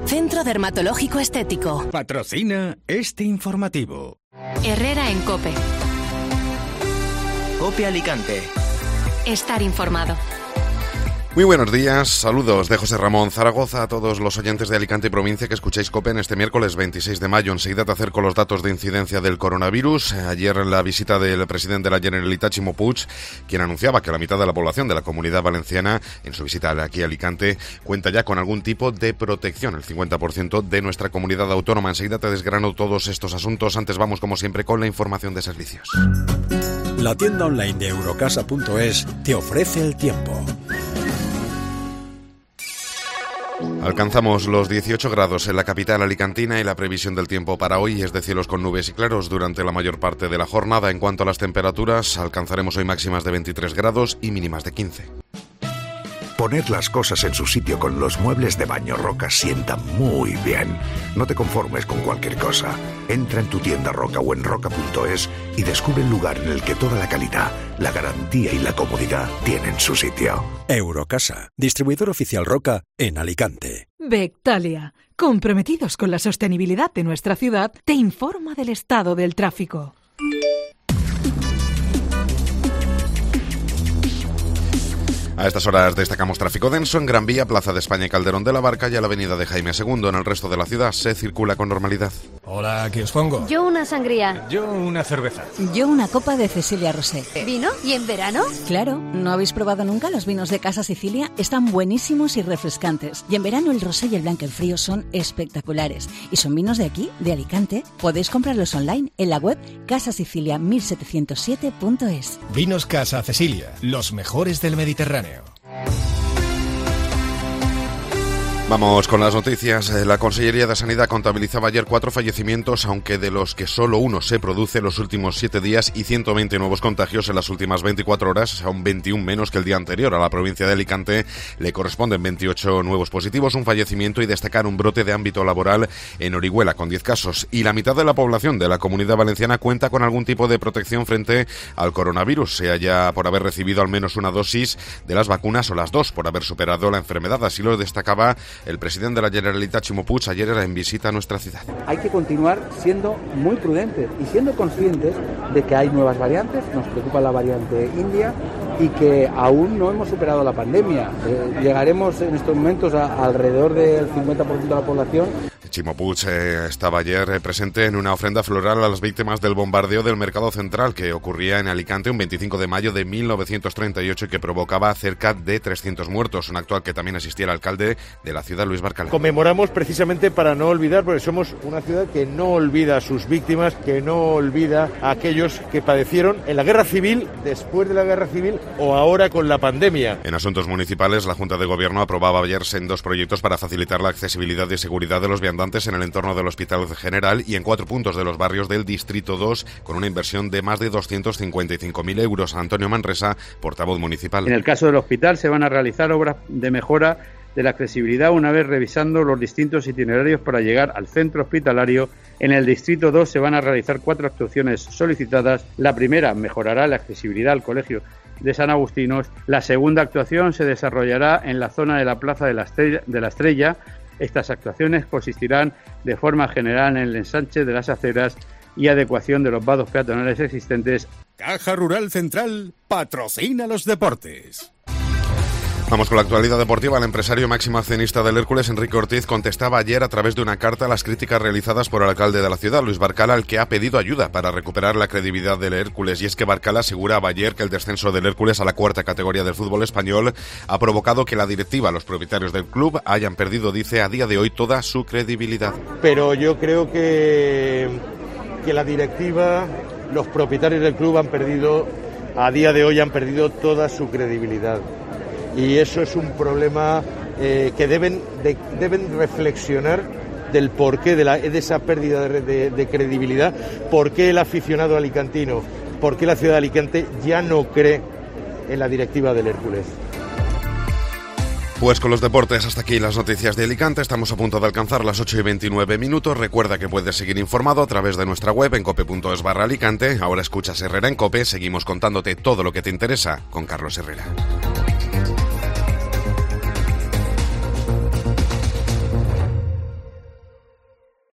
Centro Dermatológico Estético. Patrocina este informativo. Herrera en COPE. COPE Alicante. Estar informado. Muy buenos días, saludos de José Ramón Zaragoza a todos los oyentes de Alicante y provincia que escucháis COPE en este miércoles 26 de mayo. Enseguida te acerco los datos de incidencia del coronavirus. Ayer la visita del presidente de la Generalitat, Ximo Puig, quien anunciaba que la mitad de la población de la Comunidad Valenciana, en su visita aquí a Alicante, cuenta ya con algún tipo de protección, el 50% de nuestra comunidad autónoma. Enseguida te desgrano todos estos asuntos. Antes vamos, como siempre, con la información de servicios. La tienda online de Eurocasa.es te ofrece el tiempo. Alcanzamos los 18 grados en la capital alicantina y la previsión del tiempo para hoy es de cielos con nubes y claros durante la mayor parte de la jornada. En cuanto a las temperaturas, alcanzaremos hoy máximas de 23 grados y mínimas de 15. Poner las cosas en su sitio con los muebles de Baño Roca sienta muy bien. No te conformes con cualquier cosa. Entra en tu tienda Roca o en roca.es y descubre el lugar en el que toda la calidad, la garantía y la comodidad tienen su sitio. Eurocasa, distribuidor oficial Roca en Alicante. Bectalia, comprometidos con la sostenibilidad de nuestra ciudad, te informa del estado del tráfico. A estas horas destacamos tráfico denso en Gran Vía, Plaza de España y Calderón de la Barca y a la avenida de Jaime II. En el resto de la ciudad se circula con normalidad. Hola, ¿qué os pongo? Yo una sangría. Yo una cerveza. Yo una copa de Cecilia Rosé. ¿Vino? ¿Y en verano? Claro, ¿no habéis probado nunca los vinos de Casa Sicilia? Están buenísimos y refrescantes. Y en verano el rosé y el blanc en frío son espectaculares. Y son vinos de aquí, de Alicante. Podéis comprarlos online en la web casasicilia1707.es. Vinos Casa Cecilia, los mejores del Mediterráneo. Vamos con las noticias. La Consellería de Sanidad contabilizaba ayer 4 fallecimientos, aunque de los que solo uno se produce en los últimos 7 días y 120 nuevos contagios en las últimas 24 horas, son 21 menos que el día anterior. A la provincia de Alicante le corresponden 28 nuevos positivos, un fallecimiento y destacar un brote de ámbito laboral en Orihuela con 10 casos. Y la mitad de la población de la Comunidad Valenciana cuenta con algún tipo de protección frente al coronavirus, sea ya por haber recibido al menos una dosis de las vacunas o las dos por haber superado la enfermedad. Así lo destacaba el presidente de la Generalitat, Ximo Puig, ayer era en visita a nuestra ciudad. Hay que continuar siendo muy prudentes y siendo conscientes de que hay nuevas variantes, nos preocupa la variante india y que aún no hemos superado la pandemia. Llegaremos en estos momentos a alrededor del 50% de la población. Ximo Puig estaba ayer presente en una ofrenda floral a las víctimas del bombardeo del Mercado Central que ocurría en Alicante un 25 de mayo de 1938 y que provocaba cerca de 300 muertos, un acto al que también asistía el alcalde de la ciudad, Luis Barcala. Conmemoramos precisamente para no olvidar, porque somos una ciudad que no olvida a sus víctimas, que no olvida a aquellos que padecieron en la guerra civil, después de la guerra civil o ahora con la pandemia. En asuntos municipales, la Junta de Gobierno aprobaba ayer sendos proyectos para facilitar la accesibilidad y seguridad de los viandantes en el entorno del Hospital General y en 4 puntos de los barrios del Distrito 2 con una inversión de más de 255.000 euros. Antonio Manresa, portavoz municipal. En el caso del hospital se van a realizar obras de mejora de la accesibilidad una vez revisando los distintos itinerarios para llegar al centro hospitalario. En el Distrito 2 se van a realizar 4 actuaciones solicitadas. La primera mejorará la accesibilidad al Colegio de San Agustinos. La segunda actuación se desarrollará en la zona de la Plaza de la Estrella. Estas actuaciones consistirán de forma general en el ensanche de las aceras y adecuación de los vados peatonales existentes. Caja Rural Central patrocina los deportes. Vamos con la actualidad deportiva. El empresario máximo accionista del Hércules, Enrique Ortiz, contestaba ayer a través de una carta a las críticas realizadas por el alcalde de la ciudad, Luis Barcala, al que ha pedido ayuda para recuperar la credibilidad del Hércules. Y es que Barcala aseguraba ayer que el descenso del Hércules a la 4ª categoría del fútbol español ha provocado que la directiva, los propietarios del club, hayan perdido, dice, a día de hoy toda su credibilidad. Pero yo creo que la directiva, los propietarios del club a día de hoy han perdido toda su credibilidad. Y eso es un problema que deben reflexionar del porqué de esa pérdida de credibilidad, por qué el aficionado alicantino, por qué la ciudad de Alicante ya no cree en la directiva del Hércules. Pues con los deportes hasta aquí las noticias de Alicante. Estamos a punto de alcanzar las 8:29. Recuerda que puedes seguir informado a través de nuestra web en cope.es/Alicante. Ahora escuchas Herrera en COPE. Seguimos contándote todo lo que te interesa con Carlos Herrera.